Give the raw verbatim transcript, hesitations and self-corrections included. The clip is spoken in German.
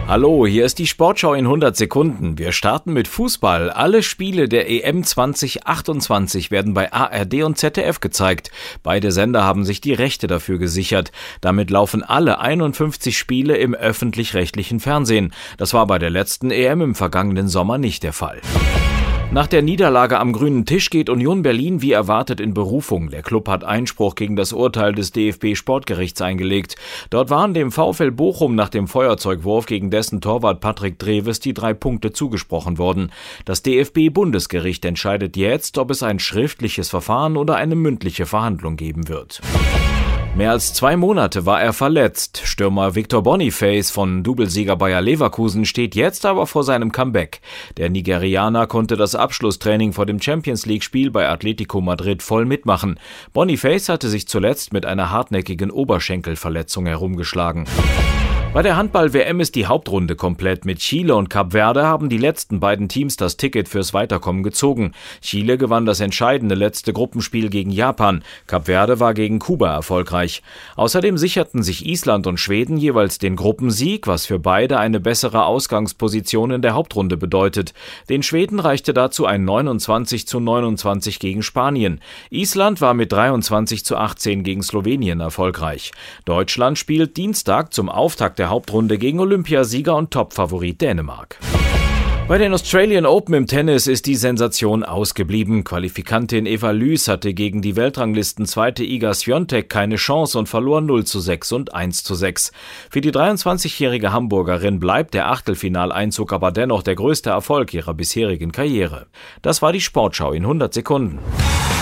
Hallo, hier ist die Sportschau in hundert Sekunden. Wir starten mit Fußball. Alle Spiele der E M zwanzig achtundzwanzig werden bei A R D und Z D F gezeigt. Beide Sender haben sich die Rechte dafür gesichert. Damit laufen alle einundfünfzig Spiele im öffentlich-rechtlichen Fernsehen. Das war bei der letzten E M im vergangenen Sommer nicht der Fall. Nach der Niederlage am grünen Tisch geht Union Berlin wie erwartet in Berufung. Der Klub hat Einspruch gegen das Urteil des D F B-Sportgerichts eingelegt. Dort waren dem VfL Bochum nach dem Feuerzeugwurf gegen dessen Torwart Patrick Dreves die drei Punkte zugesprochen worden. Das D F B-Bundesgericht entscheidet jetzt, ob es ein schriftliches Verfahren oder eine mündliche Verhandlung geben wird. Mehr als zwei Monate war er verletzt. Stürmer Victor Boniface von Doublesieger Bayer Leverkusen steht jetzt aber vor seinem Comeback. Der Nigerianer konnte das Abschlusstraining vor dem Champions-League-Spiel bei Atletico Madrid voll mitmachen. Boniface hatte sich zuletzt mit einer hartnäckigen Oberschenkelverletzung herumgeschlagen. Bei der Handball-W M ist die Hauptrunde komplett. Mit Chile und Kap Verde haben die letzten beiden Teams das Ticket fürs Weiterkommen gezogen. Chile gewann das entscheidende letzte Gruppenspiel gegen Japan. Kap Verde war gegen Kuba erfolgreich. Außerdem sicherten sich Island und Schweden jeweils den Gruppensieg, was für beide eine bessere Ausgangsposition in der Hauptrunde bedeutet. Den Schweden reichte dazu ein neunundzwanzig zu neunundzwanzig gegen Spanien. Island war mit dreiundzwanzig zu achtzehn gegen Slowenien erfolgreich. Deutschland spielt Dienstag zum Auftakt der Hauptrunde gegen Olympiasieger und Topfavorit Dänemark. Bei den Australian Open im Tennis ist die Sensation ausgeblieben. Qualifikantin Eva Lüß hatte gegen die Weltranglistenzweite Iga Swiatek keine Chance und verlor null zu sechs und eins zu sechs. Für die dreiundzwanzigjährige Hamburgerin bleibt der Achtelfinaleinzug aber dennoch der größte Erfolg ihrer bisherigen Karriere. Das war die Sportschau in hundert Sekunden.